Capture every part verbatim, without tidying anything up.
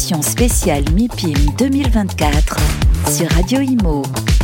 édition spéciale MIPIM deux mille vingt-quatre sur Radio Imo.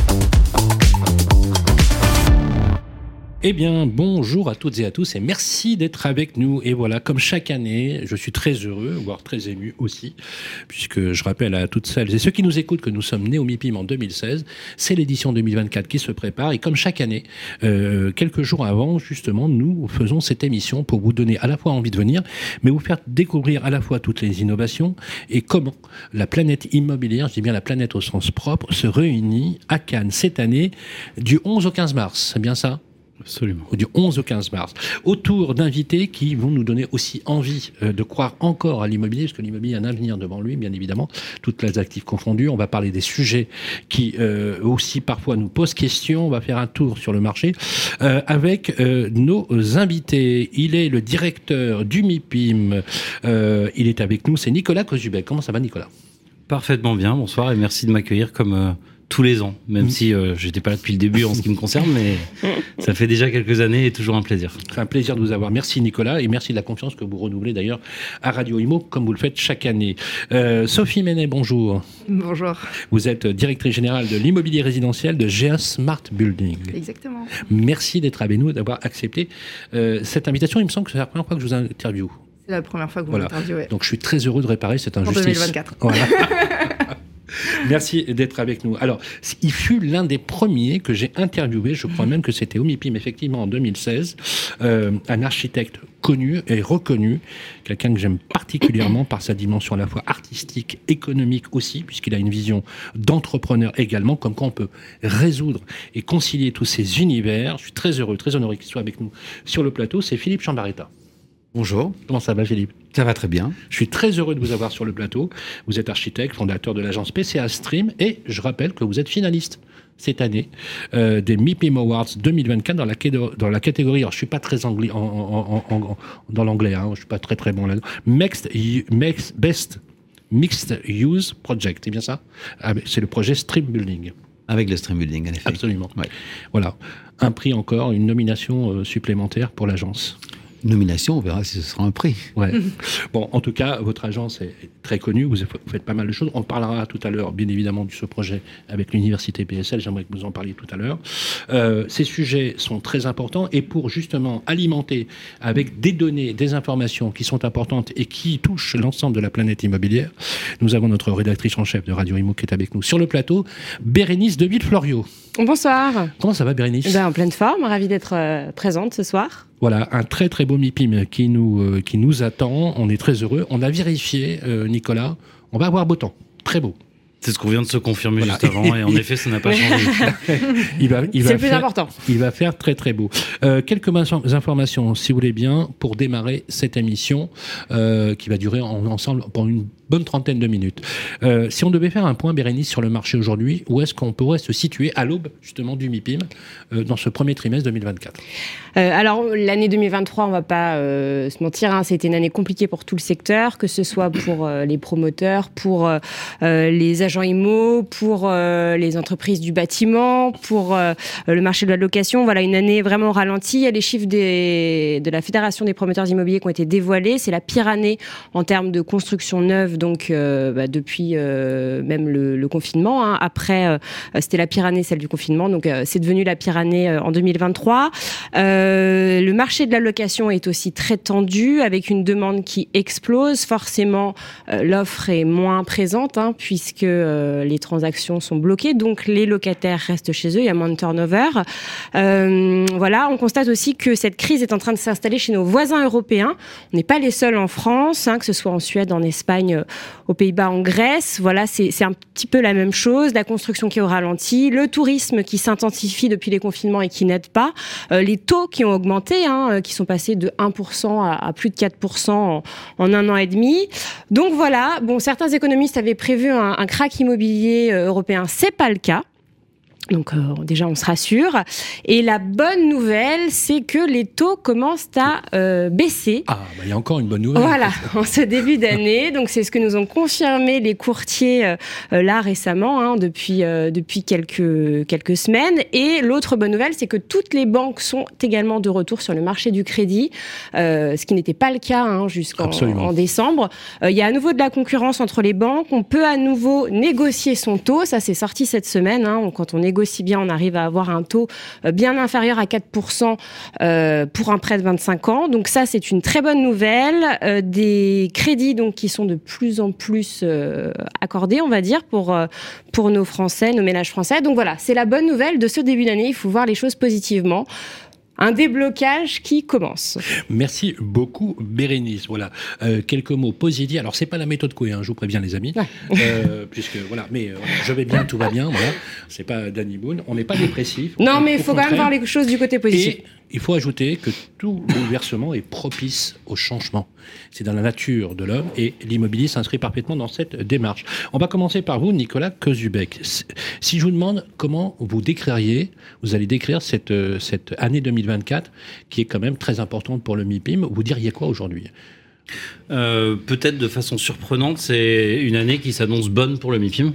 Eh bien, bonjour à toutes et à tous et merci d'être avec nous. Et voilà, comme chaque année, je suis très heureux, voire très ému aussi, puisque je rappelle à toutes celles et ceux qui nous écoutent que nous sommes nés au MIPIM en deux mille seize. C'est l'édition deux mille vingt-quatre qui se prépare et comme chaque année, euh, quelques jours avant, justement, nous faisons cette émission pour vous donner à la fois envie de venir, mais vous faire découvrir à la fois toutes les innovations et comment la planète immobilière, je dis bien la planète au sens propre, se réunit à Cannes cette année du onze au quinze mars. C'est bien ça ? Absolument. Du onze au quinze mars, autour d'invités qui vont nous donner aussi envie euh, de croire encore à l'immobilier, parce que l'immobilier a un avenir devant lui, bien évidemment, toutes classes actives confondues. On va parler des sujets qui euh, aussi parfois nous posent question. On va faire un tour sur le marché euh, avec euh, nos invités. Il est le directeur du MIPIM. Euh, il est avec nous, c'est Nicolas Cosubel. Comment ça va, Nicolas ? Parfaitement bien, bonsoir et merci de m'accueillir comme... Euh... tous les ans, même mmh. si euh, j'étais pas là depuis le début en ce qui me concerne, mais ça fait déjà quelques années et toujours un plaisir. C'est un plaisir de vous avoir. Merci Nicolas et merci de la confiance que vous renouvelez d'ailleurs à Radio Imo, comme vous le faites chaque année. Euh, Sophie Menet, bonjour. Bonjour. Vous êtes directrice générale de l'immobilier résidentiel de G A Smart Building. Exactement. Merci d'être avec nous, d'avoir accepté euh, cette invitation. Il me semble que c'est la première fois que je vous interviewe. C'est la première fois que vous voilà. m'interviewez. Donc je suis très heureux de réparer cette injustice. En deux mille vingt-quatre. Voilà. Merci d'être avec nous. Alors, il fut l'un des premiers que j'ai interviewé, je crois même que c'était au MIPIM, effectivement, en deux mille seize, euh, un architecte connu et reconnu, quelqu'un que j'aime particulièrement par sa dimension à la fois artistique, économique aussi, puisqu'il a une vision d'entrepreneur également, comme quoi on peut résoudre et concilier tous ces univers. Je suis très heureux, très honoré qu'il soit avec nous sur le plateau. C'est Philippe Chambaretta. Bonjour. Comment ça va, Philippe ? Ça va très bien. Je suis très heureux de vous avoir sur le plateau. Vous êtes architecte, fondateur de l'agence P C A Stream et je rappelle que vous êtes finaliste cette année euh, des MIPIM Awards deux mille vingt-quatre dans la, dans la catégorie, alors je ne suis pas très anglais, en, en, en, en, dans l'anglais, hein, je ne suis pas très très bon là-dedans, Next, Next Best Mixed Use Project, c'est bien ça ? ah, c'est le projet Stream Building. Avec le Stream Building, en effet. Absolument. Ouais. Voilà. Un prix encore, une nomination euh, supplémentaire pour l'agence. Nomination, on verra si ce sera un prix. Ouais. Bon, en tout cas, votre agence est très connue, vous faites pas mal de choses. On parlera tout à l'heure, bien évidemment, de ce projet avec l'université P S L, j'aimerais que vous en parliez tout à l'heure. Euh, ces sujets sont très importants et pour justement alimenter avec des données, des informations qui sont importantes et qui touchent l'ensemble de la planète immobilière, nous avons notre rédactrice en chef de Radio Imo qui est avec nous sur le plateau, Bérénice de Villefloriot. Bonsoir. Comment ça va, Bérénice ? Ben, en pleine forme, ravie d'être euh, présente ce soir. Voilà, un très très beau MIPIM qui nous, euh, qui nous attend. On est très heureux. On a vérifié, euh, Nicolas. On va avoir beau temps. Très beau. C'est ce qu'on vient de se confirmer voilà. juste avant. Et en effet, ça n'a pas changé. il va, il C'est va le plus faire, important. Il va faire très très beau. Euh, quelques informations, si vous voulez bien, pour démarrer cette émission euh, qui va durer en, ensemble pendant une bonne trentaine de minutes. Euh, si on devait faire un point, Bérénice, sur le marché aujourd'hui, où est-ce qu'on pourrait se situer à l'aube, justement, du MIPIM euh, dans ce premier trimestre deux mille vingt-quatre ? euh, Alors, l'année deux mille vingt-trois, on ne va pas euh, se mentir, hein, c'était une année compliquée pour tout le secteur, que ce soit pour euh, les promoteurs, pour euh, les agents immo, pour euh, les entreprises du bâtiment, pour euh, le marché de la location. Voilà, une année vraiment ralentie. Il y a les chiffres des, de la Fédération des promoteurs immobiliers qui ont été dévoilés. C'est la pire année en termes de construction neuve, donc euh, bah, depuis euh, même le, le confinement. Hein. Après, euh, c'était la pire année, celle du confinement. Donc, euh, c'est devenu la pire année euh, en deux mille vingt-trois. Euh, le marché de la location est aussi très tendu, avec une demande qui explose. Forcément, euh, l'offre est moins présente, hein, puisque euh, les transactions sont bloquées. Donc, les locataires restent chez eux. Il y a moins de turnover. Euh, voilà, on constate aussi que cette crise est en train de s'installer chez nos voisins européens. On n'est pas les seuls en France, hein, que ce soit en Suède, en Espagne, aux Pays-Bas, en Grèce. Voilà, c'est, c'est un petit peu la même chose. La construction qui est au ralenti, le tourisme qui s'intensifie depuis les confinements et qui n'aide pas, euh, les taux qui ont augmenté, hein, qui sont passés de un pour cent à, à plus de quatre pour cent en, en un an et demi. Donc voilà, bon, certains économistes avaient prévu un, un krach immobilier européen. C'est pas le cas. Donc euh, déjà, on se rassure. Et la bonne nouvelle, c'est que les taux commencent à euh, baisser. Ah, bah, il y a encore une bonne nouvelle. Voilà, en ce début d'année. Donc c'est ce que nous ont confirmé les courtiers euh, là récemment, hein, depuis, euh, depuis quelques, quelques semaines. Et l'autre bonne nouvelle, c'est que toutes les banques sont également de retour sur le marché du crédit, euh, ce qui n'était pas le cas hein, jusqu'en en décembre. Euh, il y a à nouveau de la concurrence entre les banques. On peut à nouveau négocier son taux. Ça, c'est sorti cette semaine. Hein. Quand on négocie si bien, on arrive à avoir un taux bien inférieur à quatre pour cent euh, pour un prêt de vingt-cinq ans. Donc ça, c'est une très bonne nouvelle. Euh, des crédits donc qui sont de plus en plus euh, accordés, on va dire, pour, euh, pour nos Français, nos ménages français. Donc voilà, c'est la bonne nouvelle de ce début d'année. Il faut voir les choses positivement. Un déblocage qui commence. Merci beaucoup, Bérénice. Voilà, euh, quelques mots positifs. Alors, c'est pas la méthode Coué, hein, je vous préviens, les amis, ouais. euh, puisque voilà, mais euh, je vais bien, tout va bien. Voilà, c'est pas Danny Boone. On n'est pas dépressif. Non, mais il faut quand même voir les choses du côté positif. Et il faut ajouter que tout bouleversement est propice au changement. C'est dans la nature de l'homme et l'immobilier s'inscrit parfaitement dans cette démarche. On va commencer par vous, Nicolas Kozubek. Si je vous demande comment vous décririez, vous allez décrire cette, cette année deux mille vingt-quatre qui est quand même très importante pour le MIPIM, vous diriez quoi aujourd'hui ? Euh, peut-être de façon surprenante, c'est une année qui s'annonce bonne pour le MIPIM.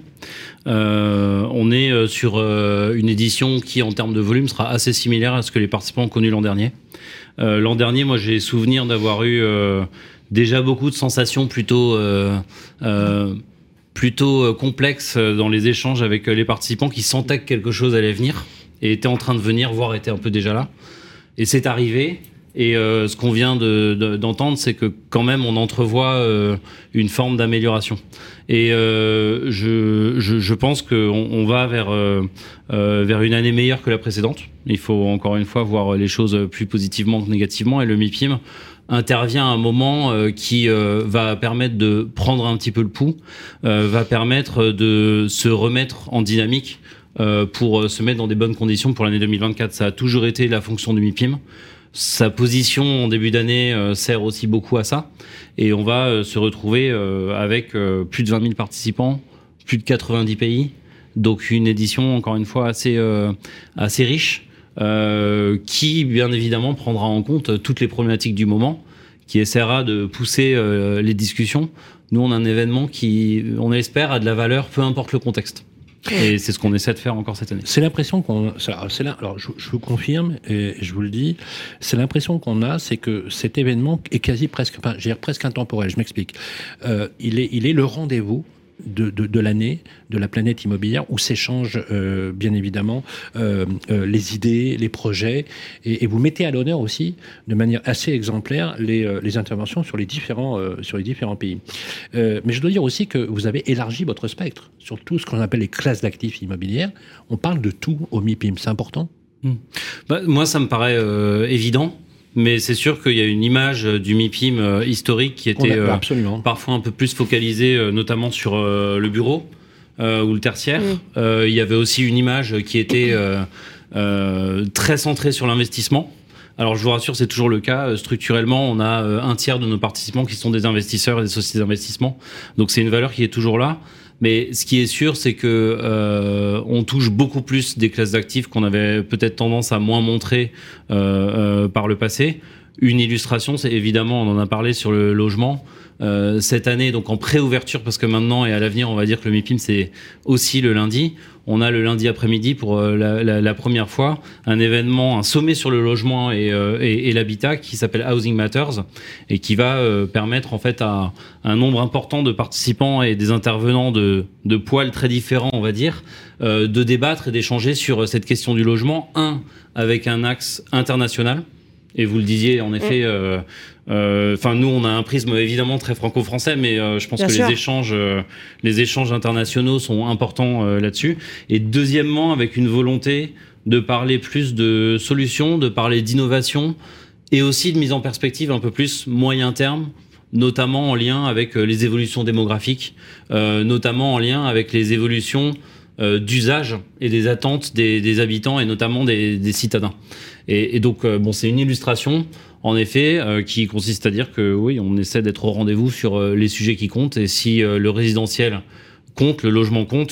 Euh, on est sur euh, une édition qui, en termes de volume, sera assez similaire à ce que les participants ont connu l'an dernier. Euh, l'an dernier, moi, j'ai souvenir d'avoir eu euh, déjà beaucoup de sensations plutôt euh, euh, plutôt complexes dans les échanges avec les participants qui sentaient que quelque chose allait venir et étaient en train de venir, voire étaient un peu déjà là. Et c'est arrivé. Et euh, ce qu'on vient de, de, d'entendre, c'est que quand même on entrevoit euh, une forme d'amélioration. Et euh, je, je, je pense qu'on on va vers, euh, euh, vers une année meilleure que la précédente. Il faut encore une fois voir les choses plus positivement que négativement. Et le MIPIM intervient à un moment euh, qui euh, va permettre de prendre un petit peu le pouls, euh, va permettre de se remettre en dynamique euh, pour se mettre dans des bonnes conditions pour l'année deux mille vingt-quatre. Ça a toujours été la fonction du MIPIM. Sa position en début d'année euh, sert aussi beaucoup à ça. Et on va euh, se retrouver euh, avec euh, plus de vingt mille participants, plus de quatre-vingt-dix pays. Donc une édition, encore une fois, assez, euh, assez riche, euh, qui, bien évidemment, prendra en compte toutes les problématiques du moment, qui essaiera de pousser euh, les discussions. Nous, on a un événement qui, on espère, a de la valeur, peu importe le contexte. Et c'est ce qu'on essaie de faire encore cette année. C'est l'impression qu'on... C'est là, alors, je, je vous confirme, et je vous le dis, c'est l'impression qu'on a, c'est que cet événement est quasi presque... Enfin, j'ai presque intemporel, je m'explique. Euh, il est, il est le rendez-vous de, de, de l'année, de la planète immobilière, où s'échangent, euh, bien évidemment, euh, euh, les idées, les projets, et, et vous mettez à l'honneur aussi, de manière assez exemplaire, les, euh, les interventions sur les différents, euh, sur les différents pays. Euh, mais je dois dire aussi que vous avez élargi votre spectre sur tout ce qu'on appelle les classes d'actifs immobilières. On parle de tout au MIPIM, c'est important ? Mmh. Bah, moi, ça me paraît euh, évident. Mais c'est sûr qu'il y a une image du MIPIM euh, historique qui était euh, parfois un peu plus focalisée, euh, notamment sur euh, le bureau euh, ou le tertiaire. Mmh. Euh, il y avait aussi une image qui était euh, euh, très centrée sur l'investissement. Alors je vous rassure, c'est toujours le cas. Structurellement, on a euh, un tiers de nos participants qui sont des investisseurs et des sociétés d'investissement. Donc c'est une valeur qui est toujours là. Mais ce qui est sûr, c'est que euh, on touche beaucoup plus des classes d'actifs qu'on avait peut-être tendance à moins montrer euh, euh, par le passé. Une illustration, c'est évidemment, on en a parlé sur le logement. Euh, cette année, donc en pré-ouverture, parce que maintenant et à l'avenir, on va dire que le MIPIM, c'est aussi le lundi. On a le lundi après-midi pour euh, la, la, la première fois un événement, un sommet sur le logement et, euh, et, et l'habitat qui s'appelle Housing Matters et qui va euh, permettre en fait à un nombre important de participants et des intervenants de, de poils très différents, on va dire, euh, de débattre et d'échanger sur cette question du logement. Un, avec un axe international. Et vous le disiez, en effet, euh, euh, enfin nous, on a un prisme évidemment très franco-français, mais euh, je pense Bien que sûr. les échanges, euh, les échanges internationaux sont importants euh, là-dessus. Et deuxièmement, avec une volonté de parler plus de solutions, de parler d'innovation, et aussi de mise en perspective un peu plus moyen terme, notamment en lien avec les évolutions démographiques, euh, notamment en lien avec les évolutions euh, d'usage et des attentes des, des habitants et notamment des, des citadins. Et, et donc, euh, bon, c'est une illustration, en effet, euh, qui consiste à dire que oui, on essaie d'être au rendez-vous sur euh, les sujets qui comptent. Et si euh, le résidentiel compte, le logement compte,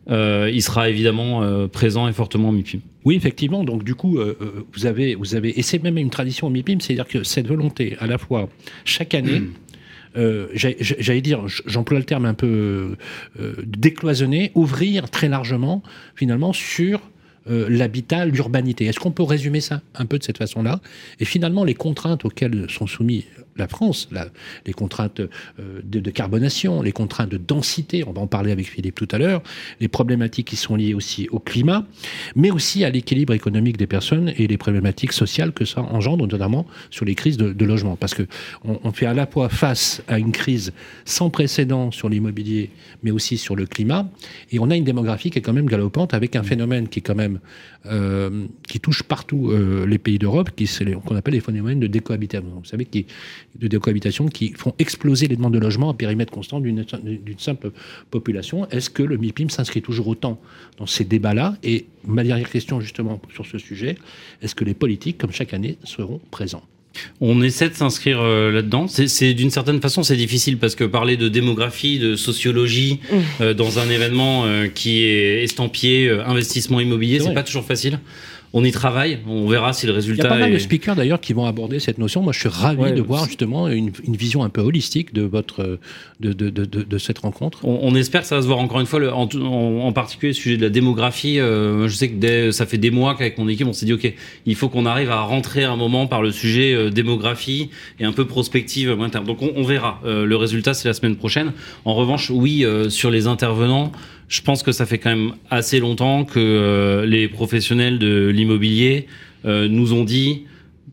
euh, il sera évidemment euh, présent et fortement au MIPIM. Oui, effectivement. Donc, du coup, euh, vous avez, vous avez, et c'est même une tradition au MIPIM, c'est-à-dire que cette volonté, à la fois, chaque année, mmh. euh, j'allais, j'allais dire, j'emploie le terme un peu euh, décloisonner, ouvrir très largement, finalement, sur euh, l'habitat, l'urbanité. Est-ce qu'on peut résumer ça un peu de cette façon-là ? Et finalement, les contraintes auxquelles sont soumis la France, la, les contraintes euh, de, de carbonation, les contraintes de densité, on va en parler avec Philippe tout à l'heure, les problématiques qui sont liées aussi au climat, mais aussi à l'équilibre économique des personnes et les problématiques sociales que ça engendre, notamment sur les crises de, de logement. Parce qu'on on fait à la fois face à une crise sans précédent sur l'immobilier, mais aussi sur le climat, et on a une démographie qui est quand même galopante, avec un phénomène qui est quand même euh, qui touche partout euh, les pays d'Europe, qui c'est les, qu'on appelle les phénomènes de décohabitation. Vous savez, qui de décohabitation qui font exploser les demandes de logement à périmètre constant d'une, d'une simple population. Est-ce que le MIPIM s'inscrit toujours autant dans ces débats-là ? Et ma dernière question justement sur ce sujet, est-ce que les politiques, comme chaque année, seront présents ? On essaie de s'inscrire euh, là-dedans. C'est, c'est d'une certaine façon, c'est difficile parce que parler de démographie, de sociologie mmh. euh, dans un événement euh, qui est estampillé euh, investissement immobilier, c'est, c'est pas toujours facile. On y travaille, on verra si le résultat. Il y a pas mal est... de speakers d'ailleurs qui vont aborder cette notion. Moi, je suis ravi ouais, de voir justement une, une vision un peu holistique de votre de de de, de, de cette rencontre. On, on espère que ça va se voir encore une fois, le, en, en, en particulier le sujet de la démographie. Euh, je sais que dès, ça fait des mois qu'avec mon équipe, on s'est dit ok, il faut qu'on arrive à rentrer un moment par le sujet euh, démographie et un peu prospective à moyen terme. Donc on, on verra. Euh, le résultat, c'est la semaine prochaine. En revanche, oui, euh, sur les intervenants. Je pense que ça fait quand même assez longtemps que euh, les professionnels de l'immobilier euh, nous ont dit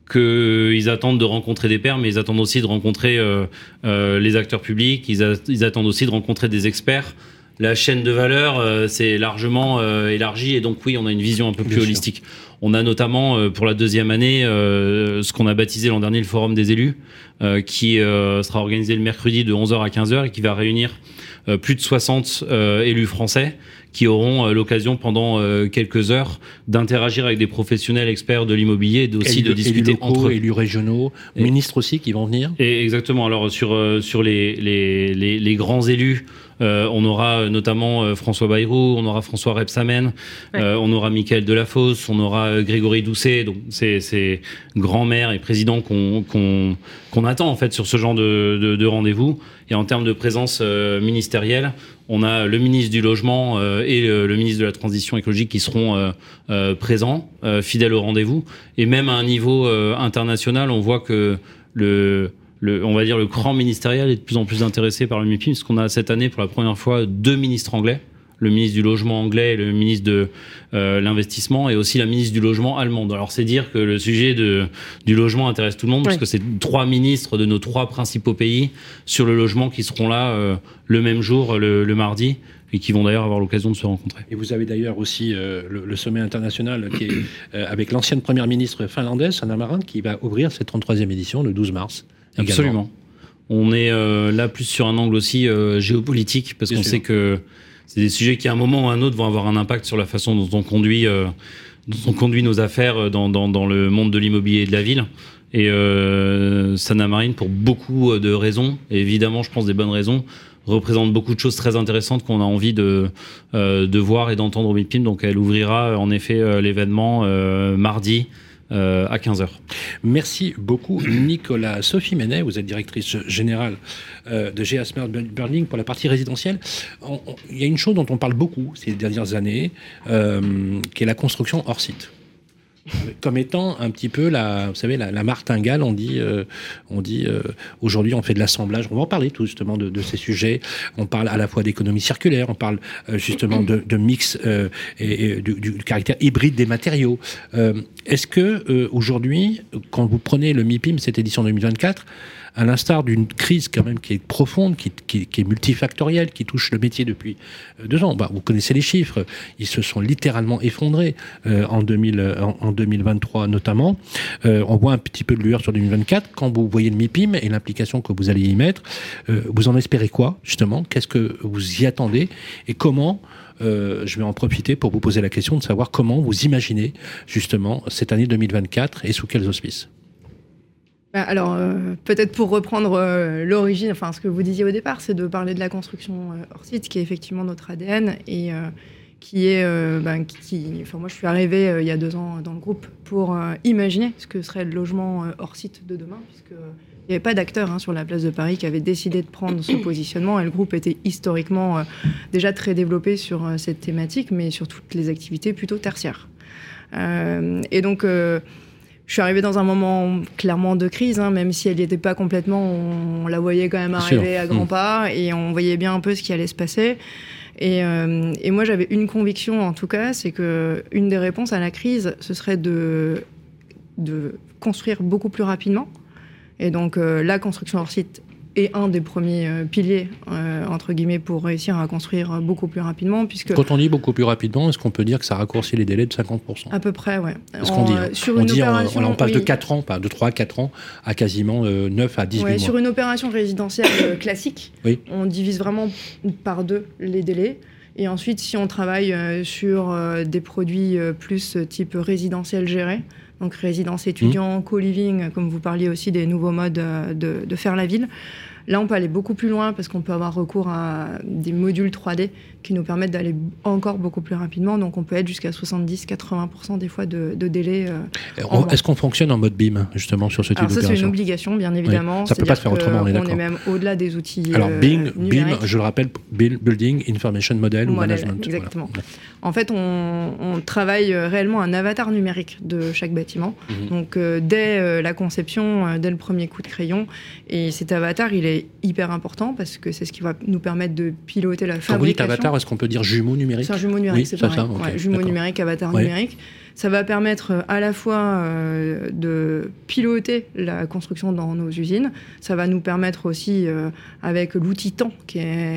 qu'ils attendent de rencontrer des pairs, mais ils attendent aussi de rencontrer euh, euh, les acteurs publics, ils, a, ils attendent aussi de rencontrer des experts. La chaîne de valeur euh, s'est largement euh, élargie et donc oui, on a une vision un peu plus Bien holistique. Sûr. On a notamment euh, pour la deuxième année euh, ce qu'on a baptisé l'an dernier le Forum des élus, euh, qui euh, sera organisé le mercredi de onze heures à quinze heures et qui va réunir euh, plus de soixante euh, élus français qui auront euh, l'occasion pendant euh, quelques heures d'interagir avec des professionnels experts de l'immobilier et aussi élus, de discuter élus locaux, entre eux. Élus régionaux, et, ministres aussi qui vont venir. Et exactement. Alors sur euh, sur les les les, les grands élus. Euh, on aura notamment euh, François Bayrou, on aura François Rebsamen, ouais. euh, on aura Mickaël Delafosse, on aura euh, Grégory Doucet, donc c'est, c'est grands maires et présidents qu'on, qu'on, qu'on attend en fait sur ce genre de, de, de rendez-vous. Et en termes de présence euh, ministérielle, on a le ministre du Logement euh, et le, le ministre de la Transition écologique qui seront euh, euh, présents, euh, fidèles au rendez-vous. Et même à un niveau euh, international, on voit que le... Le, on va dire le cran ministériel est de plus en plus intéressé par le MIPIM, parce qu'on a cette année pour la première fois deux ministres anglais, le ministre du Logement anglais et le ministre de euh, l'Investissement, et aussi la ministre du Logement allemande. Alors c'est dire que le sujet de, du logement intéresse tout le monde, oui. parce que c'est trois ministres de nos trois principaux pays sur le logement qui seront là euh, le même jour, le, le mardi, et qui vont d'ailleurs avoir l'occasion de se rencontrer. Et vous avez d'ailleurs aussi euh, le, le sommet international qui est euh, avec l'ancienne première ministre finlandaise, Sanna Marin, qui va ouvrir cette trente-troisième édition le douze mars. Absolument. Également. On est euh, là plus sur un angle aussi euh, géopolitique, parce Bien qu'on sûr. sait que c'est des sujets qui à un moment ou à un autre vont avoir un impact sur la façon dont on conduit, euh, dont on conduit nos affaires dans, dans, dans le monde de l'immobilier et de la ville. Et euh, Sanna Marin, pour beaucoup de raisons, et évidemment je pense des bonnes raisons, représente beaucoup de choses très intéressantes qu'on a envie de, euh, de voir et d'entendre au MIPIM. Donc elle ouvrira en effet euh, l'événement euh, mardi, Euh, à quinze heures. Merci beaucoup Nicolas. Sophie Menet, vous êtes directrice générale euh, de G A Smart Building pour la partie résidentielle. On, on, il y a une chose dont on parle beaucoup ces dernières années, euh, qui est la construction hors site. Comme étant un petit peu la, vous savez, la, la martingale, on dit, euh, on dit euh, aujourd'hui on fait de l'assemblage. On va en parler tout justement de, de ces sujets. On parle à la fois d'économie circulaire, on parle euh, justement de, de mix euh, et, et du, du caractère hybride des matériaux. Euh, est-ce que euh, aujourd'hui, quand vous prenez le MIPIM cette édition deux mille vingt-quatre, à l'instar d'une crise quand même qui est profonde, qui, qui, qui est multifactorielle, qui touche le métier depuis deux ans. Bah, vous connaissez les chiffres, ils se sont littéralement effondrés euh, en, deux mille, en, en deux mille vingt-trois notamment. Euh, on voit un petit peu de lueur sur deux mille vingt-quatre. Quand vous voyez le MIPIM et l'implication que vous allez y mettre, euh, vous en espérez quoi justement ? Qu'est-ce que vous y attendez ? Et comment euh, je vais en profiter pour vous poser la question de savoir comment vous imaginez justement cette année deux mille vingt-quatre et sous quels auspices ? Alors, euh, peut-être pour reprendre euh, l'origine, enfin ce que vous disiez au départ, c'est de parler de la construction euh, hors site, qui est effectivement notre A D N. Et, euh, qui est, euh, ben, qui, enfin moi je suis arrivée euh, il y a deux ans dans le groupe pour euh, imaginer ce que serait le logement euh, hors site de demain, puisque il n'y avait pas d'acteurs hein, sur la place de Paris qui avaient décidé de prendre ce positionnement, et le groupe était historiquement euh, déjà très développé sur euh, cette thématique, mais sur toutes les activités plutôt tertiaires. Euh, et donc euh, je suis arrivée dans un moment clairement de crise, hein, même si elle n'y était pas complètement, on, on la voyait quand même arriver à grands mmh. pas, et on voyait bien un peu ce qui allait se passer. Et, euh, et moi, j'avais une conviction, en tout cas, c'est qu'une des réponses à la crise, ce serait de, de construire beaucoup plus rapidement. Et donc, euh, la construction hors site est un des premiers euh, piliers, euh, entre guillemets, pour réussir à construire beaucoup plus rapidement. Puisque quand on dit beaucoup plus rapidement, est-ce qu'on peut dire que ça raccourcit les délais de cinquante pour cent ? À peu près, oui. Est-ce qu'on dit hein. Sur on, une dit opération, on, on passe oui. de quatre ans, pas de trois à quatre ans, à quasiment euh, neuf à dix-huit ouais, mois. Sur une opération résidentielle euh, classique, oui. on divise vraiment par deux les délais. Et ensuite, si on travaille euh, sur euh, des produits euh, plus type résidentiel géré, donc résidence étudiant, mmh. co-living, comme vous parliez aussi des nouveaux modes euh, de, de faire la ville, là, on peut aller beaucoup plus loin parce qu'on peut avoir recours à des modules trois D qui nous permettent d'aller encore beaucoup plus rapidement. Donc, on peut être jusqu'à soixante-dix à quatre-vingts pour cent des fois de, de délai. Euh, on, est-ce qu'on fonctionne en mode B I M, justement, sur ce type d'opération ? Alors ça, c'est une obligation, bien évidemment. Oui. Ça ne peut pas se faire autrement, on est d'accord. On est même au-delà des outils Alors, euh, B I M, B I M, je le rappelle, Building Information Model, Model ou Management. Exactement. Voilà. En fait, on, on travaille réellement un avatar numérique de chaque bâtiment. Mmh. Donc, euh, dès euh, la conception, euh, dès le premier coup de crayon. Et cet avatar, il est hyper important parce que c'est ce qui va nous permettre de piloter la fabrication. Quand vous dites avatar, est-ce qu'on peut dire jumeau numérique ? C'est un jumeau numérique, oui, c'est pareil. Ça, okay, ouais, jumeau numérique, avatar ouais. numérique. Ça va permettre à la fois euh, de piloter la construction dans nos usines. Ça va nous permettre aussi, euh, avec l'outil temps qui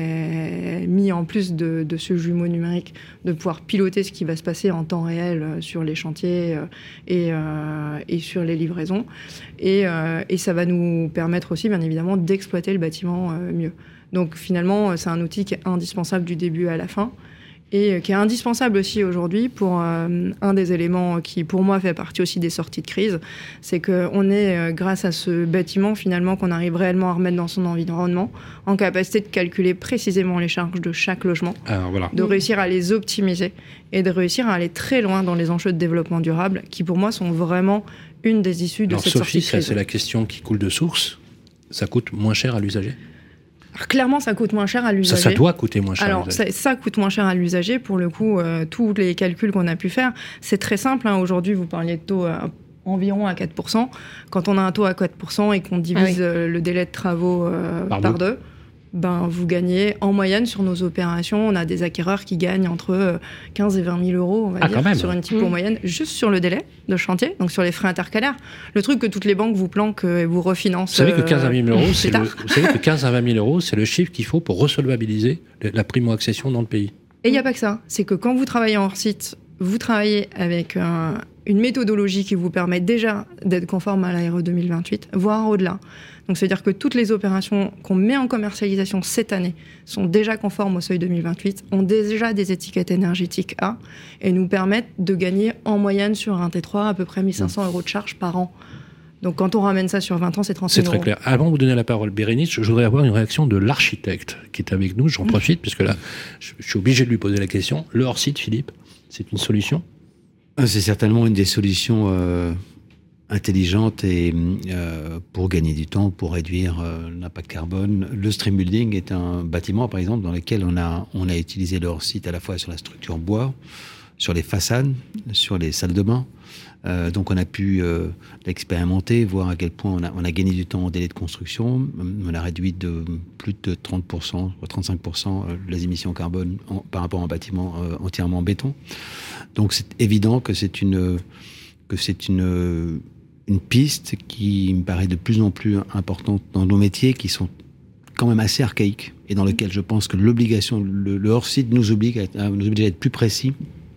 est mis en plus de, de ce jumeau numérique, de pouvoir piloter ce qui va se passer en temps réel euh, sur les chantiers euh, et, euh, et sur les livraisons. Et, euh, et ça va nous permettre aussi, bien évidemment, d'exploiter le bâtiment euh, mieux. Donc finalement, c'est un outil qui est indispensable du début à la fin. Et qui est indispensable aussi aujourd'hui pour euh, un des éléments qui, pour moi, fait partie aussi des sorties de crise, c'est qu'on est, euh, grâce à ce bâtiment, finalement, qu'on arrive réellement à remettre dans son environnement, en capacité de calculer précisément les charges de chaque logement, Alors, voilà. de réussir à les optimiser et de réussir à aller très loin dans les enjeux de développement durable, qui, pour moi, sont vraiment une des issues de Alors, cette Sophie, sortie de crise. c'est la question qui coule de source. Ça coûte moins cher à l'usager ? Alors, clairement, ça coûte moins cher à l'usager. Ça, ça doit coûter moins cher Alors, à l'usager. Ça, ça coûte moins cher à l'usager. Pour le coup, euh, tous les calculs qu'on a pu faire, c'est très simple. Hein. Aujourd'hui, vous parliez de taux à, environ à quatre pour cent. Quand on a un taux à quatre pour cent et qu'on divise ah oui. euh, le délai de travaux euh, par, par deux, deux ben, vous gagnez en moyenne sur nos opérations. On a des acquéreurs qui gagnent entre quinze et vingt mille euros, on va ah, dire, sur une typo mmh. moyenne, juste sur le délai de chantier, donc sur les frais intercalaires. Le truc que toutes les banques vous planquent et vous refinancent. Vous savez que quinze à vingt mille euros, c'est le, vous savez que quinze à vingt mille euros, c'est le chiffre qu'il faut pour resolvabiliser la primo-accession dans le pays. Et il n'y a pas que ça. C'est que quand vous travaillez en hors-site, vous travaillez avec un, une méthodologie qui vous permet déjà d'être conforme à l'A R E deux mille vingt-huit, voire au-delà. Donc, c'est-à-dire que toutes les opérations qu'on met en commercialisation cette année sont déjà conformes au seuil deux mille vingt-huit, ont déjà des étiquettes énergétiques A et nous permettent de gagner en moyenne sur un T trois à peu près mille cinq cents euros de charge par an. Donc, quand on ramène ça sur vingt ans, c'est trente mille euros. C'est très clair. Avant de vous donner la parole, Bérénice, je voudrais avoir une réaction de l'architecte qui est avec nous. J'en profite, puisque là, je suis obligé de lui poser la question. Le hors-site, Philippe, c'est une solution ? C'est certainement une des solutions euh, intelligentes et euh, pour gagner du temps, pour réduire euh, l'impact carbone. Le stream building est un bâtiment, par exemple, dans lequel on a, on a utilisé le hors-site à la fois sur la structure bois, sur les façades, sur les salles de bain. Euh, donc on a pu euh, l'expérimenter, voir à quel point on a, on a gagné du temps en délai de construction. On a réduit de plus de trente pour cent, trente-cinq pour cent les émissions carbone en, par rapport à un bâtiment euh, entièrement en béton. Donc c'est évident que c'est une que c'est une une piste qui me paraît de plus en plus importante dans nos métiers qui sont quand même assez archaïques et dans lequel je pense que l'obligation, le, le hors-site nous oblige à être, à, nous oblige à être plus précis,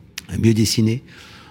à mieux dessiner,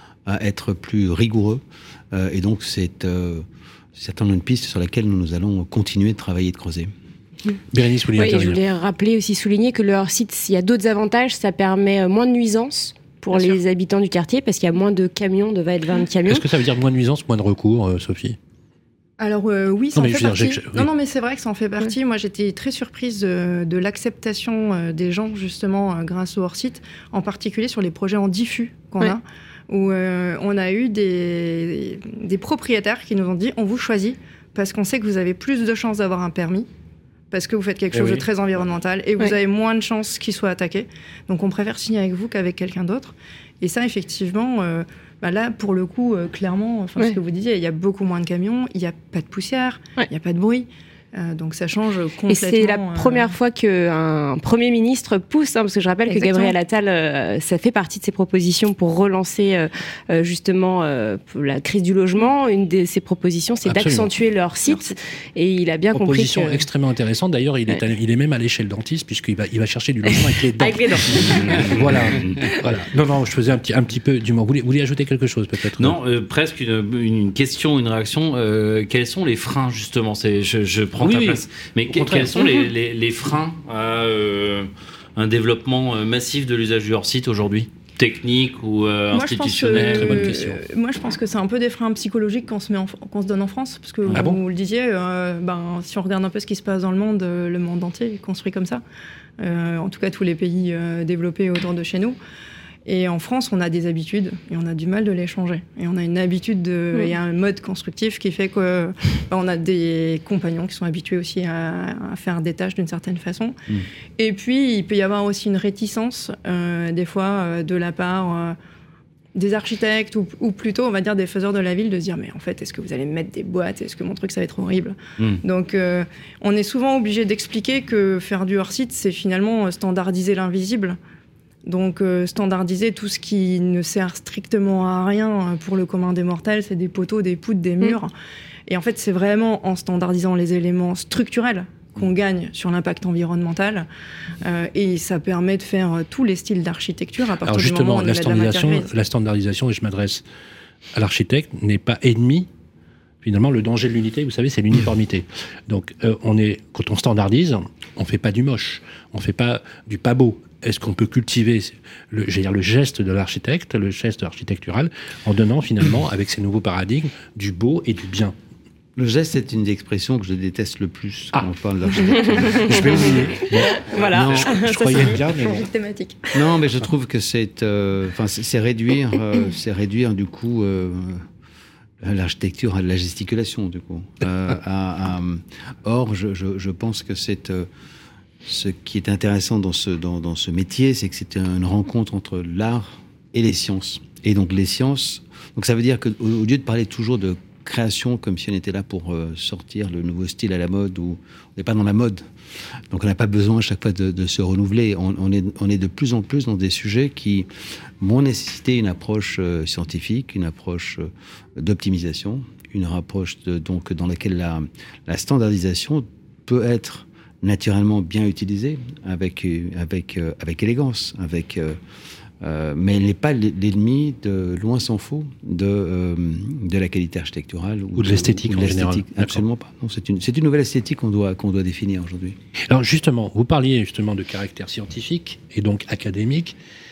à être plus rigoureux. Euh, et donc, c'est euh, certainement une piste sur laquelle nous, nous allons continuer de travailler et de creuser. Bérénice, vous vouliez oui, intervenir. Je voulais rappeler aussi, souligner que le hors-site, il y a d'autres avantages. Ça permet moins de nuisances pour Bien les sûr. habitants du quartier, parce qu'il y a moins de camions, de va et de vingt de camions. Est-ce que ça veut dire moins de nuisances, moins de recours, euh, Sophie ? Alors euh, oui, ça non, en fait partie. Dire, non, non, mais c'est vrai que ça en fait partie. Oui. Moi, j'étais très surprise de, de l'acceptation euh, des gens, justement, euh, grâce au hors-site, en particulier sur les projets en diffus qu'on oui. a, où euh, on a eu des, des propriétaires qui nous ont dit « on vous choisit parce qu'on sait que vous avez plus de chances d'avoir un permis, parce que vous faites quelque et chose oui. de très environnemental, et vous oui. avez moins de chances qu'il soit attaqué. Donc, on préfère signer avec vous qu'avec quelqu'un d'autre. » Et ça, effectivement... Euh, Bah là, pour le coup, euh, clairement, enfin, oui. ce que vous disiez, il y a beaucoup moins de camions, il n'y a pas de poussière, il n'y a pas de bruit. Euh, donc ça change complètement. Et c'est la euh... première fois qu'un Premier ministre pousse, hein, parce que je rappelle Exactement. que Gabriel Attal, euh, ça fait partie de ses propositions pour relancer euh, justement euh, la crise du logement. Une de ses propositions, c'est Absolument. d'accentuer leur site. Et il a bien compris que... Proposition extrêmement intéressante. D'ailleurs, il, ouais. est, il est même allé chez le dentiste, puisqu'il va, il va chercher du logement avec les dents. Avec les dents. voilà. voilà. Non, non, je faisais un petit, un petit peu du mot. Vous voulez, vous voulez ajouter quelque chose, peut-être? Non, euh, presque une, une question, une réaction. Euh, quels sont les freins, justement? c'est, je, je prends oui, ta oui. place. Mais que, quels sont les, les, les freins à euh, un développement massif de l'usage du hors-site aujourd'hui? Technique ou euh, moi, institutionnel? Que, Très bonne question. Euh, moi, je pense que c'est un peu des freins psychologiques qu'on se, met en, qu'on se donne en France. Parce que ah vous, bon vous le disiez, euh, ben, si on regarde un peu ce qui se passe dans le monde, euh, le monde entier est construit comme ça. Euh, en tout cas, tous les pays euh, développés autour de chez nous. Et en France, on a des habitudes et on a du mal de les changer. Et on a une habitude de, mmh. et un mode constructif qui fait que bah, on a des compagnons qui sont habitués aussi à, à faire des tâches d'une certaine façon. Mmh. Et puis, il peut y avoir aussi une réticence, euh, des fois, euh, de la part euh, des architectes ou, ou plutôt, on va dire, des faiseurs de la ville de se dire, mais en fait, est-ce que vous allez me mettre des boîtes? Est-ce que mon truc, ça va être horrible? mmh. Donc, euh, on est souvent obligé d'expliquer que faire du hors-site, c'est finalement standardiser l'invisible. Donc, euh, standardiser tout ce qui ne sert strictement à rien pour le commun des mortels, c'est des poteaux, des poutres, des murs. Mmh. Et en fait, c'est vraiment en standardisant les éléments structurels qu'on gagne sur l'impact environnemental. Euh, et ça permet de faire tous les styles d'architecture à partir Alors justement, du moment où on la met standardisation, de la matière grise. La standardisation, et je m'adresse à l'architecte, n'est pas ennemi. Finalement, le danger de l'unité, vous savez, c'est l'uniformité. Donc, euh, on est, quand on standardise, on ne fait pas du moche, on ne fait pas du pas beau. Est-ce qu'on peut cultiver le, j'allais dire, le geste de l'architecte, le geste architectural, en donnant finalement, avec ces nouveaux paradigmes, du beau et du bien? Le geste est une des expressions que je déteste le plus quand ah. on parle d'architecture. Je vais oublier. Bon. Voilà. Non, je, je croyais bien, mais bon. Thématique. Non, mais je trouve que c'est, euh, enfin, c'est, c'est réduire, euh, c'est réduire du coup. Euh, l'architecture à de la gesticulation, du coup. Euh, à, à, or, je, je, je pense que c'est euh, ce qui est intéressant dans ce, dans, dans ce métier, c'est que c'est une rencontre entre l'art et les sciences. Et donc, les sciences... Donc, ça veut dire qu'au au lieu de parler toujours de création, comme si on était là pour euh, sortir le nouveau style à la mode, ou on n'est pas dans la mode. Donc, on n'a pas besoin à chaque fois de, de se renouveler. On, on, est, on est de plus en plus dans des sujets qui vont nécessiter une approche euh, scientifique, une approche euh, d'optimisation, une approche de, donc, dans laquelle la, la standardisation peut être naturellement bien utilisée, avec, avec, euh, avec élégance, avec... Euh, Euh, mais elle n'est pas l'ennemi, de, loin s'en faut, de, euh, de la qualité architecturale. Ou, ou de l'esthétique en général. Absolument pas. Non, c'est, une, c'est une nouvelle esthétique qu'on doit, qu'on doit définir aujourd'hui. Alors justement, vous parliez justement de caractère scientifique et donc académique.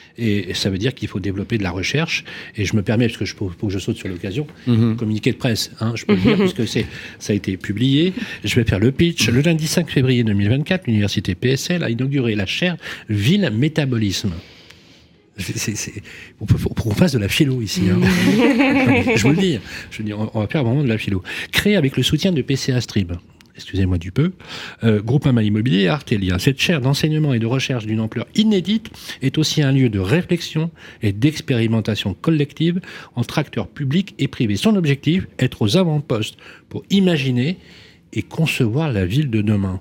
Et ça veut dire qu'il faut développer de la recherche. Et je me permets, parce que je faut que je saute sur l'occasion, mm-hmm. communiqué de presse, hein, je peux le dire, puisque c'est, ça a été publié. Je vais faire le pitch. Le lundi cinq février deux mille vingt-quatre, l'université P S L a inauguré la chaire Ville Métabolisme. C'est, c'est, c'est... On peut, faut qu'on fasse de la philo ici. Hein. je vous le dis. Je veux dire, on va faire vraiment de la philo. Créée avec le soutien de P C A Strib. Excusez-moi du peu. Euh, Groupama Immobilier et Artelia. Cette chaire d'enseignement et de recherche d'une ampleur inédite est aussi un lieu de réflexion et d'expérimentation collective entre acteurs publics et privés. Son objectif, être aux avant-postes pour imaginer et concevoir la ville de demain.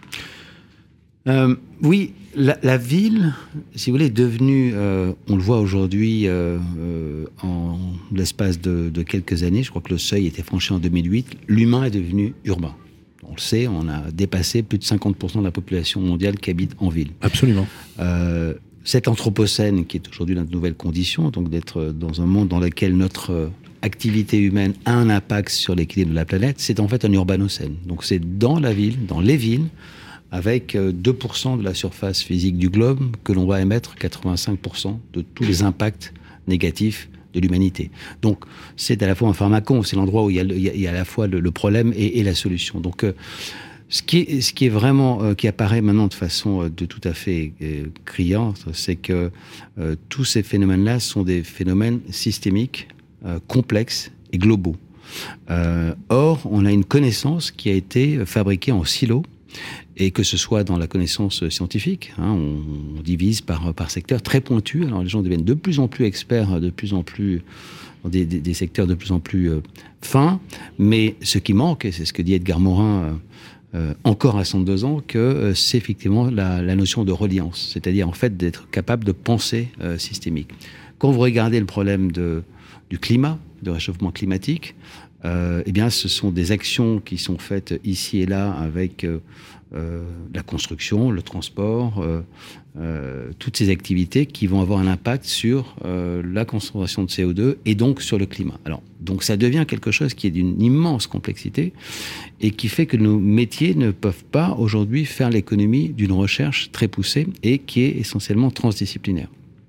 Euh, oui, la, la ville, si vous voulez, est devenue, euh, on le voit aujourd'hui euh, euh, en l'espace de, de quelques années, je crois que le seuil était franchi en deux mille huit, l'humain est devenu urbain. On le sait, on a dépassé plus de cinquante pour cent de la population mondiale qui habite en ville. Absolument. Euh, cet anthropocène qui est aujourd'hui notre nouvelle condition, donc d'être dans un monde dans lequel notre activité humaine a un impact sur l'équilibre de la planète, c'est en fait un urbanocène. Donc c'est dans la ville, dans les villes, avec deux pour cent de la surface physique du globe, que l'on va émettre quatre-vingt-cinq pour cent de tous les impacts négatifs de l'humanité. Donc, c'est à la fois un pharmacon, c'est l'endroit où il y a, il y a, il y a à la fois le, le problème et, et la solution. Donc, euh, ce qui est, ce qui est vraiment, euh, qui apparaît maintenant de façon euh, de tout à fait euh, criante, c'est que euh, tous ces phénomènes-là sont des phénomènes systémiques, euh, complexes et globaux. Euh, or, on a une connaissance qui a été fabriquée en silo, et que ce soit dans la connaissance scientifique, hein, on, on divise par, par secteur très pointu. Alors les gens deviennent de plus en plus experts, de plus en plus dans des, des, des secteurs de plus en plus euh, fins. Mais ce qui manque, et c'est ce que dit Edgar Morin euh, euh, encore à soixante-deux ans, que euh, c'est effectivement la, la notion de reliance, c'est-à-dire en fait d'être capable de penser euh, systémique. Quand vous regardez le problème de, du climat, de réchauffement climatique, Euh, eh bien, ce sont des actions qui sont faites ici et là avec euh, euh, la construction, le transport, euh, euh, toutes ces activités qui vont avoir un impact sur euh, la concentration de C O deux et donc sur le climat. Alors, donc ça devient quelque chose qui est d'une immense complexité et qui fait que nos métiers ne peuvent pas aujourd'hui faire l'économie d'une recherche très poussée et qui est essentiellement transdisciplinaire.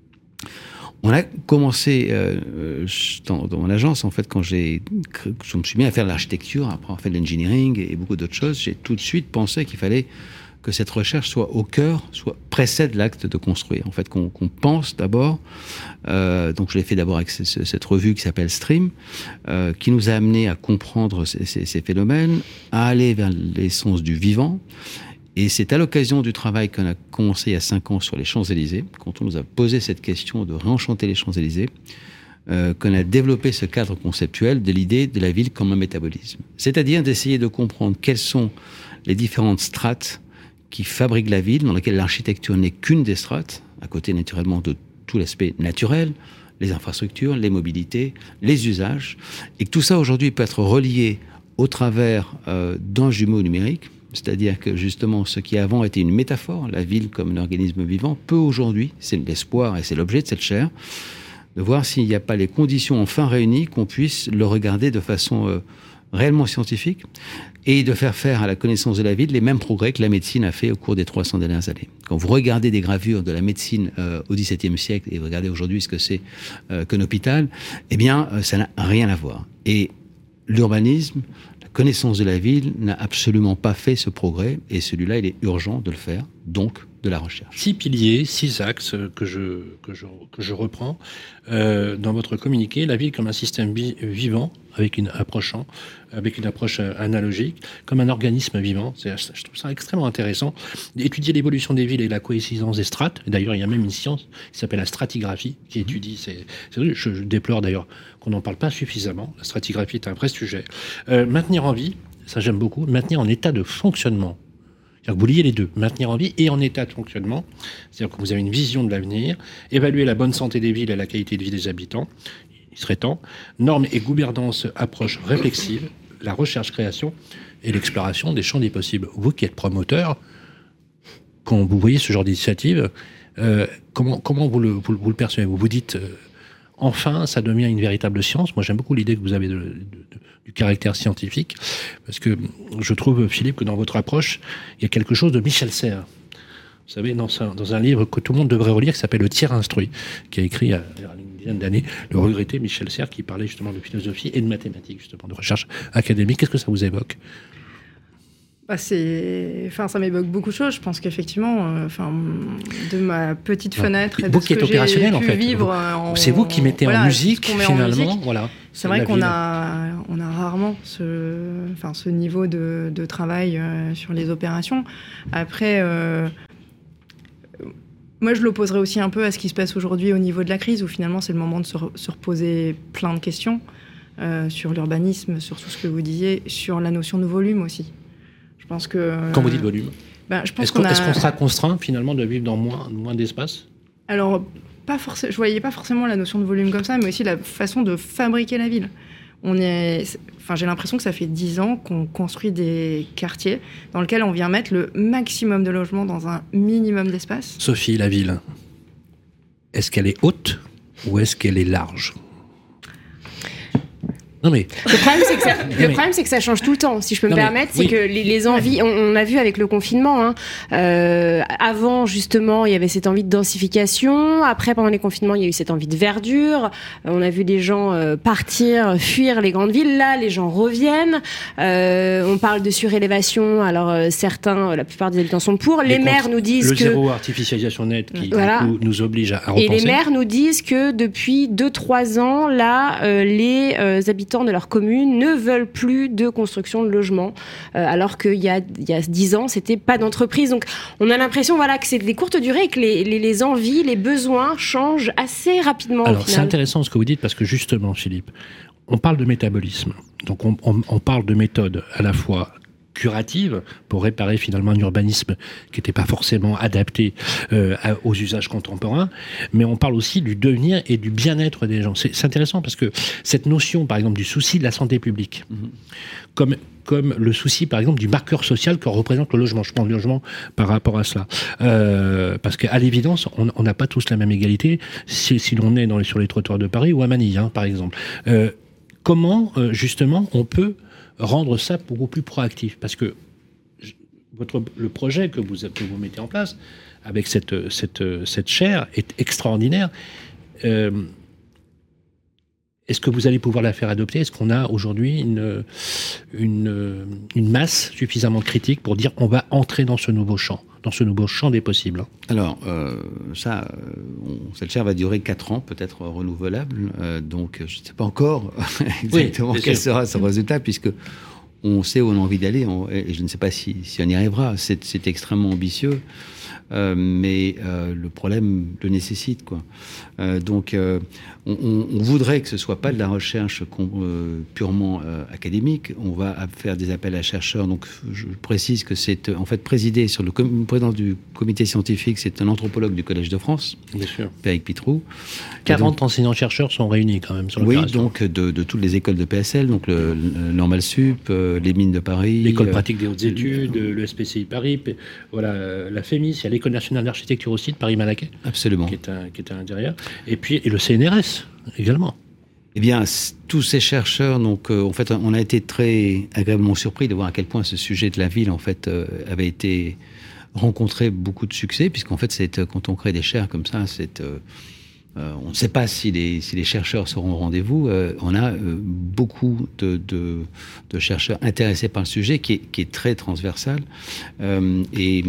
On a commencé euh, dans, dans mon agence, en fait, quand j'ai, je me suis mis à faire de l'architecture, après avoir fait de l'engineering et beaucoup d'autres choses, j'ai tout de suite pensé qu'il fallait que cette recherche soit au cœur, soit précède l'acte de construire. En fait, qu'on, qu'on pense d'abord. Euh, donc, je l'ai fait d'abord avec ce, ce, cette revue qui s'appelle Stream, euh, qui nous a amené à comprendre ces, ces, ces phénomènes, à aller vers l'essence du vivant. Et c'est à l'occasion du travail qu'on a commencé il y a cinq ans sur les Champs-Élysées, quand on nous a posé cette question de réenchanter les Champs-Élysées, euh, qu'on a développé ce cadre conceptuel de l'idée de la ville comme un métabolisme. C'est-à-dire d'essayer de comprendre quelles sont les différentes strates qui fabriquent la ville, dans laquelle l'architecture n'est qu'une des strates, à côté naturellement de tout l'aspect naturel, les infrastructures, les mobilités, les usages, et que tout ça aujourd'hui peut être relié au travers euh, d'un jumeau numérique. C'est-à-dire que justement, ce qui avant était une métaphore, la ville comme un organisme vivant, peut aujourd'hui, c'est l'espoir et c'est l'objet de cette chaire, de voir s'il n'y a pas les conditions enfin réunies qu'on puisse le regarder de façon euh, réellement scientifique et de faire faire à la connaissance de la ville les mêmes progrès que la médecine a fait au cours des trois cents dernières années. Quand vous regardez des gravures de la médecine euh, au dix-septième siècle et vous regardez aujourd'hui ce que c'est euh, qu'un hôpital, eh bien, euh, ça n'a rien à voir. Et l'urbanisme, connaissance de la ville n'a absolument pas fait ce progrès et celui-là, il est urgent de le faire, donc de la recherche. Six piliers, six axes que je, que je, que je reprends euh, dans votre communiqué. La ville comme un système bi- vivant, avec une, approchant, avec une approche analogique, comme un organisme vivant. C'est, je trouve ça extrêmement intéressant. Étudier l'évolution des villes et la coïncidence des strates. D'ailleurs, il y a même une science qui s'appelle la stratigraphie, qui étudie ces... ces je, je déplore d'ailleurs qu'on n'en parle pas suffisamment. La stratigraphie est un vrai sujet. Euh, maintenir en vie, ça j'aime beaucoup, maintenir en état de fonctionnement. C'est-à-dire que vous liez les deux, maintenir en vie et en état de fonctionnement. C'est-à-dire que vous avez une vision de l'avenir, évaluer la bonne santé des villes et la qualité de vie des habitants. Il serait temps. Normes et gouvernance, approche réflexive, la recherche-création et l'exploration des champs des possibles. Vous qui êtes promoteur, quand vous voyez ce genre d'initiative, euh, comment, comment vous, le, vous, vous le percevez ? Vous vous dites, euh, enfin, ça devient une véritable science. Moi, j'aime beaucoup l'idée que vous avez de, de, de, du caractère scientifique, parce que je trouve, Philippe, que dans votre approche, il y a quelque chose de Michel Serres. Vous savez, dans un, dans un livre que tout le monde devrait relire, qui s'appelle Le Tiers instruit, qui a écrit il y a une dizaine d'années, le regretté Michel Serres, qui parlait justement de philosophie et de mathématiques, justement, de recherche académique. Qu'est-ce que ça vous évoque ? Bah c'est... Enfin, ça m'évoque beaucoup de choses. Je pense qu'effectivement, euh, enfin, de ma petite fenêtre et de vous ce qui êtes que opérationnel, j'ai en pu fait. vivre... Vous, en... C'est vous qui mettez voilà, en musique, met finalement. En musique. Voilà, c'est vrai qu'on a, on a rarement ce, enfin, ce niveau de, de travail euh, sur les opérations. Après... Euh, Moi, je l'opposerais aussi un peu à ce qui se passe aujourd'hui au niveau de la crise, où finalement, c'est le moment de se, re- se reposer plein de questions euh, sur l'urbanisme, sur tout ce que vous disiez, sur la notion de volume aussi. Je pense que... Euh, Quand vous dites volume, ben, je pense est-ce, qu'on qu'on, a... est-ce qu'on sera contraint, finalement, de vivre dans moins, moins d'espace ? Alors, pas forcément, je ne voyais pas forcément la notion de volume comme ça, mais aussi la façon de fabriquer la ville. On est, enfin, j'ai l'impression que ça fait dix ans qu'on construit des quartiers dans lesquels on vient mettre le maximum de logements dans un minimum d'espace. Sophie, la ville, est-ce qu'elle est haute ou est-ce qu'elle est large ? Non mais le problème c'est que ça, le problème c'est que ça change tout le temps. Si je peux non me mais, permettre, oui. c'est que les, les envies, on, on a vu avec le confinement. Hein, euh, avant justement, il y avait cette envie de densification. Après, pendant les confinements, il y a eu cette envie de verdure. On a vu des gens euh, partir, fuir les grandes villes. Là, les gens reviennent. Euh, on parle de surélévation. Alors euh, certains, la plupart des habitants sont pour. Les, les maires nous disent le que le zéro artificialisation nette qui voilà. du coup, nous oblige à, à repenser. Et les maires nous disent que depuis deux trois ans, là, euh, les euh, habitants de leur commune ne veulent plus de construction de logements, euh, alors qu'il y a, il y a dix ans, c'était pas d'entreprise. Donc, on a l'impression voilà, que c'est des courtes durées et que les, les, les envies, les besoins changent assez rapidement. Alors, c'est intéressant ce que vous dites parce que justement, Philippe, on parle de métabolisme. Donc, on, on, on parle de méthodes à la fois curative pour réparer finalement un urbanisme qui n'était pas forcément adapté euh, à, aux usages contemporains, mais on parle aussi du devenir et du bien-être des gens. C'est, c'est intéressant parce que cette notion, par exemple, du souci de la santé publique, mmh. comme comme le souci, par exemple, du marqueur social que représente le logement. Je prends le logement par rapport à cela. Euh, parce qu'à l'évidence, on n'a pas tous la même égalité si, si l'on est dans les, sur les trottoirs de Paris ou à Manille, hein, par exemple. Euh, comment, euh, justement, on peut rendre ça beaucoup plus proactif, parce que votre, le projet que vous, que vous mettez en place avec cette, cette, cette chaire est extraordinaire. Euh, est-ce que vous allez pouvoir la faire adopter ? Est-ce qu'on a aujourd'hui une, une, une masse suffisamment critique pour dire on va entrer dans ce nouveau champ, dans ce nouveau champ des possibles ? Alors, euh, ça, on, cette chaire va durer quatre ans, peut-être renouvelable. Euh, donc, je ne sais pas encore exactement oui, quel sûr. sera son résultat, puisque on sait où on a envie d'aller, on, et je ne sais pas si, si on y arrivera. C'est, c'est extrêmement ambitieux, euh, mais euh, le problème le nécessite, quoi. Euh, donc, euh, on, on voudrait que ce ne soit pas de la recherche euh, purement euh, académique. On va faire des appels à chercheurs. Donc, je précise que c'est en fait présidé sur le com- président du comité scientifique, c'est un anthropologue du Collège de France, bien sûr, Pierrick Pitrou. quarante donc, enseignants-chercheurs sont réunis quand même sur l'opération. Oui, donc de, de toutes les écoles de P S L, donc le, le Normal Sup, euh, les mines de Paris, l'école pratique des hautes études, euh, le S P C I Paris, voilà, la F E M I S, il y a l'école nationale d'architecture aussi de Paris-Malaquais, absolument, qui est un, qui est un derrière, et puis et le C N R S également. Eh bien, tous ces chercheurs, donc, euh, en fait, on a été très agréablement surpris de voir à quel point ce sujet de la ville, en fait, euh, avait été rencontré beaucoup de succès, puisqu'en fait, c'est, quand on crée des chaires comme ça, c'est, euh, euh, on ne sait pas si les, si les chercheurs seront au rendez-vous. Euh, on a euh, beaucoup de, de, de chercheurs intéressés par le sujet, qui est, qui est très transversal, euh, et,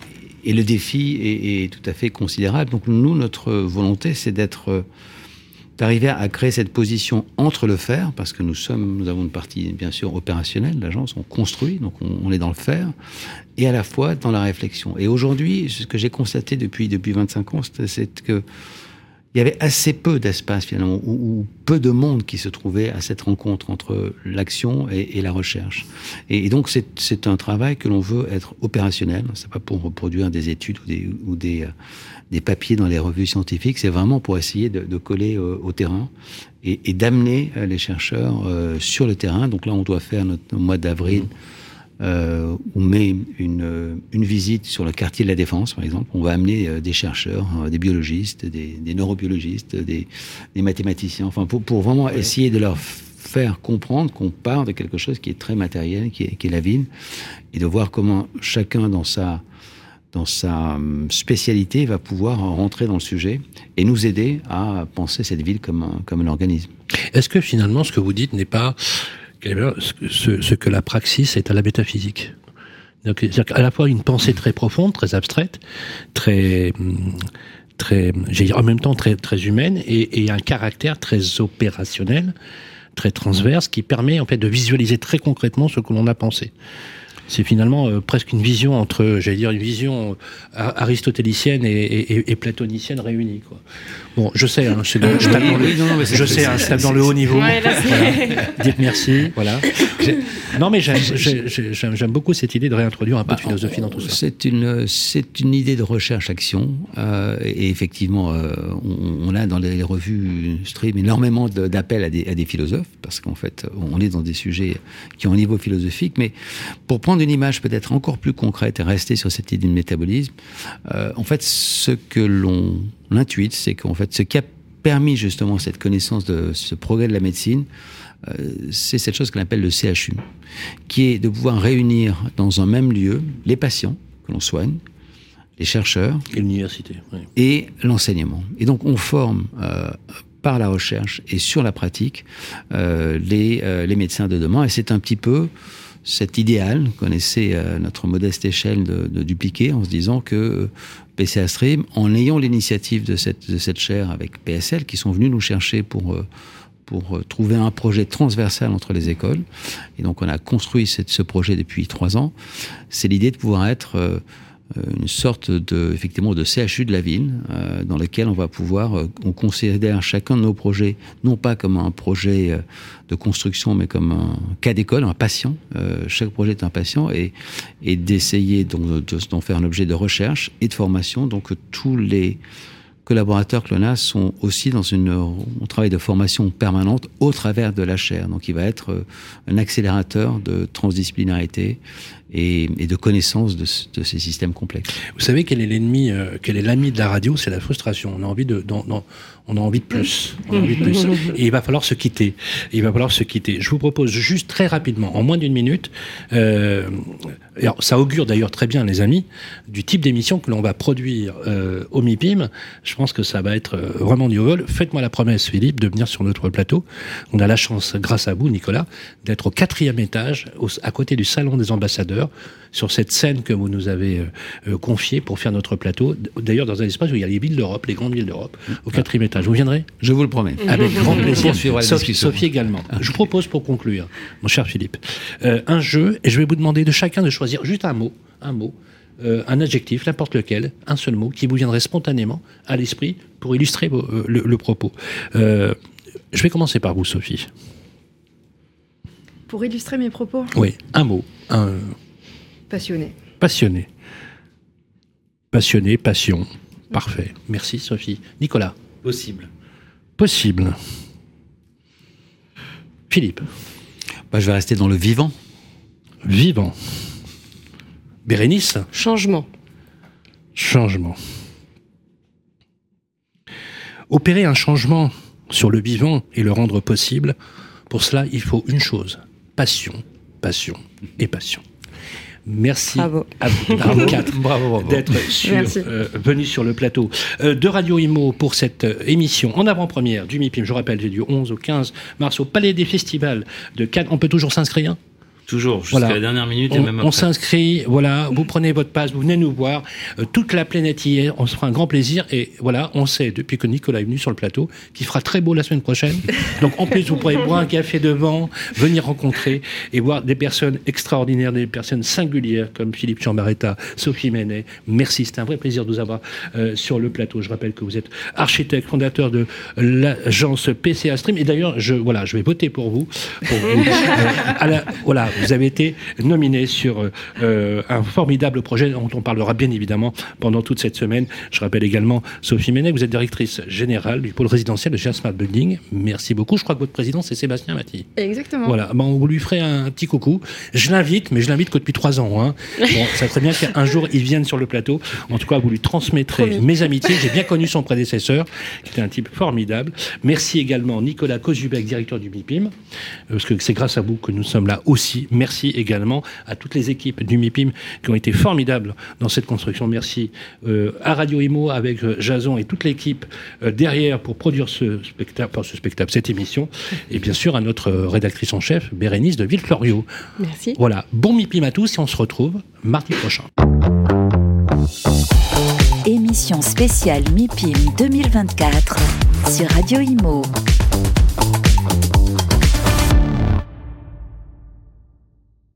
et le défi est, est tout à fait considérable. Donc, nous, notre volonté, c'est d'être... d'arriver à créer cette position entre le faire, parce que nous sommes, nous avons une partie bien sûr opérationnelle, l'agence, on construit, donc on, on est dans le faire, et à la fois dans la réflexion. Et aujourd'hui, ce que j'ai constaté depuis, depuis vingt-cinq ans, c'est, c'est que il y avait assez peu d'espace finalement, ou, ou peu de monde qui se trouvait à cette rencontre entre l'action et, et la recherche. Et, et donc c'est, c'est un travail que l'on veut être opérationnel, c'est pas pour reproduire des études ou des, ou des, des papiers dans les revues scientifiques, c'est vraiment pour essayer de, de coller euh, au terrain et, et d'amener euh, les chercheurs euh, sur le terrain. Donc là, on doit faire notre mois d'avril, euh, on met une, une visite sur le quartier de la Défense, par exemple. On va amener euh, des chercheurs, euh, des biologistes, des, des neurobiologistes, des, des mathématiciens, enfin pour, pour vraiment ouais. essayer de leur faire comprendre qu'on part de quelque chose qui est très matériel, qui est, qui est la ville, et de voir comment chacun dans sa dans sa spécialité, va pouvoir rentrer dans le sujet et nous aider à penser cette ville comme un, comme un organisme. Est-ce que finalement, ce que vous dites n'est pas ce, ce que la praxis est à la métaphysique ? Donc, c'est-à-dire qu'à la fois une pensée très profonde, très abstraite, très, très, j'ai dit en même temps très, très humaine, et, et un caractère très opérationnel, très transverse, qui permet en fait de visualiser très concrètement ce que l'on a pensé. C'est finalement euh, presque une vision entre, j'allais dire, une vision aristotélicienne et, et, et platonicienne réunie, quoi. Bon, je sais, hein, je, je tape dans le, oui, non, non, je sais, hein, je tape dans le haut niveau. Ouais, là, voilà. Dites merci, voilà. J'ai, non, mais j'aime, j'aime, j'aime, j'aime beaucoup cette idée de réintroduire un peu bah, de philosophie dans tout ça. C'est une, c'est une idée de recherche-action, euh, et effectivement, euh, on, on a dans les revues Stream énormément de, d'appels à des, à des philosophes, parce qu'en fait, on est dans des sujets qui ont un niveau philosophique, mais pour prendre une image peut-être encore plus concrète et rester sur cette idée de métabolisme, euh, en fait, ce que l'on intuite, c'est qu'en fait, ce qui a permis justement cette connaissance de ce progrès de la médecine, euh, c'est cette chose qu'on appelle le C H U, qui est de pouvoir réunir dans un même lieu les patients que l'on soigne, les chercheurs et l'université, oui. Et l'enseignement. Et donc on forme euh, par la recherche et sur la pratique euh, les, euh, les médecins de demain. Et c'est un petit peu cet idéal qu'on essaie à notre modeste échelle de, de dupliquer en se disant que P C A Stream, en ayant l'initiative de cette, de cette chaire avec P S L, qui sont venus nous chercher pour, pour trouver un projet transversal entre les écoles, et donc on a construit cette, ce projet depuis trois ans, c'est l'idée de pouvoir être une sorte de, effectivement, de C H U de la ville, euh, dans lequel on va pouvoir, euh, on considère chacun de nos projets, non pas comme un projet euh, de construction, mais comme un cas d'école, un patient. Euh, chaque projet est un patient, et, et d'essayer donc, de, d'en faire un objet de recherche et de formation. Donc tous les collaborateurs que l'on a sont aussi dans une, un travail de formation permanente au travers de la chaire. Donc il va être un accélérateur de transdisciplinarité et, et de connaissance de, de ces systèmes complexes. Vous savez quel est l'ennemi, euh, quel est l'ami de la radio? C'est la frustration. On a envie de, dans, dans, on a envie de plus. On a envie de plus. Et il va falloir se quitter. Il va falloir se quitter. Je vous propose juste très rapidement, en moins d'une minute, euh, alors ça augure d'ailleurs très bien, les amis, du type d'émission que l'on va produire euh, au MIPIM. Je pense que ça va être vraiment du vol. Faites-moi la promesse, Philippe, de venir sur notre plateau. On a la chance, grâce à vous, Nicolas, d'être au quatrième étage, au, à côté du salon des ambassadeurs, sur cette scène que vous nous avez euh, confiée pour faire notre plateau. D'ailleurs, dans un espace où il y a les villes d'Europe, les grandes villes d'Europe, au quatrième étage. Vous viendrez? Je vous le promets. Avec grand plaisir. Sophie, Sophie également. Je vous propose, pour conclure, mon cher Philippe, euh, un jeu, et je vais vous demander de chacun de choisir juste un mot, un mot, euh, un adjectif, n'importe lequel, un seul mot, qui vous viendrait spontanément à l'esprit pour illustrer vos, euh, le, le propos. Euh, je vais commencer par vous, Sophie. Pour illustrer mes propos? Oui, un mot. Un... Passionné. Passionné. Passionné, passion. Parfait. Merci, Sophie. Nicolas. Possible. Possible. Philippe. Bah, je vais rester dans le vivant. Vivant. Bérénice. Changement. Changement. Opérer un changement sur le vivant et le rendre possible, pour cela, il faut une chose. Passion, passion et passion. Merci bravo. à vous, à vous quatre, bravo, bravo. d'être euh, venus sur le plateau euh, de Radio Imo pour cette euh, émission en avant-première du MIPIM. Je rappelle, c'est du onze au quinze mars au Palais des Festivals de Cannes. On peut toujours s'inscrire? Toujours, jusqu'à voilà. la dernière minute et on, même après. On s'inscrit, voilà, vous prenez votre passe, vous venez nous voir. Euh, toute la planète y est, on se fera un grand plaisir. Et voilà, on sait, depuis que Nicolas est venu sur le plateau, qu'il fera très beau la semaine prochaine. Donc en plus, vous pourrez boire un café devant, venir rencontrer et voir des personnes extraordinaires, des personnes singulières comme Philippe Chambaretta, Sophie Menet. Merci, c'était un vrai plaisir de vous avoir euh, sur le plateau. Je rappelle que vous êtes architecte, fondateur de l'agence P C A Stream. Et d'ailleurs, je, voilà, je vais voter pour vous. Pour vous euh, à la, voilà. Vous avez été nominé sur euh, un formidable projet dont on parlera bien évidemment pendant toute cette semaine. Je rappelle également, Sophie Menet, vous êtes directrice générale du pôle résidentiel de G R Smart Building. Merci beaucoup. Je crois que votre président, c'est Sébastien Maty. Exactement. Voilà, ben, on lui ferait un petit coucou. Je l'invite, mais je l'invite que depuis trois ans. Hein. Bon, ça serait bien qu'un jour, il vienne sur le plateau. En tout cas, vous lui transmettrez Promis. mes amitiés. J'ai bien connu son prédécesseur, qui était un type formidable. Merci également Nicolas Kozubek, directeur du MIPIM, parce que c'est grâce à vous que nous sommes là aussi. Merci également à toutes les équipes du MIPIM qui ont été formidables dans cette construction. Merci euh, à Radio Imo avec euh, Jason et toute l'équipe euh, derrière pour produire ce spectacle, enfin, ce spectacle, cette émission. Et bien sûr à notre euh, rédactrice en chef, Bérénice de Villefloriot. Merci. Voilà, bon MIPIM à tous et on se retrouve mardi prochain. Émission spéciale MIPIM deux mille vingt-quatre sur Radio Imo.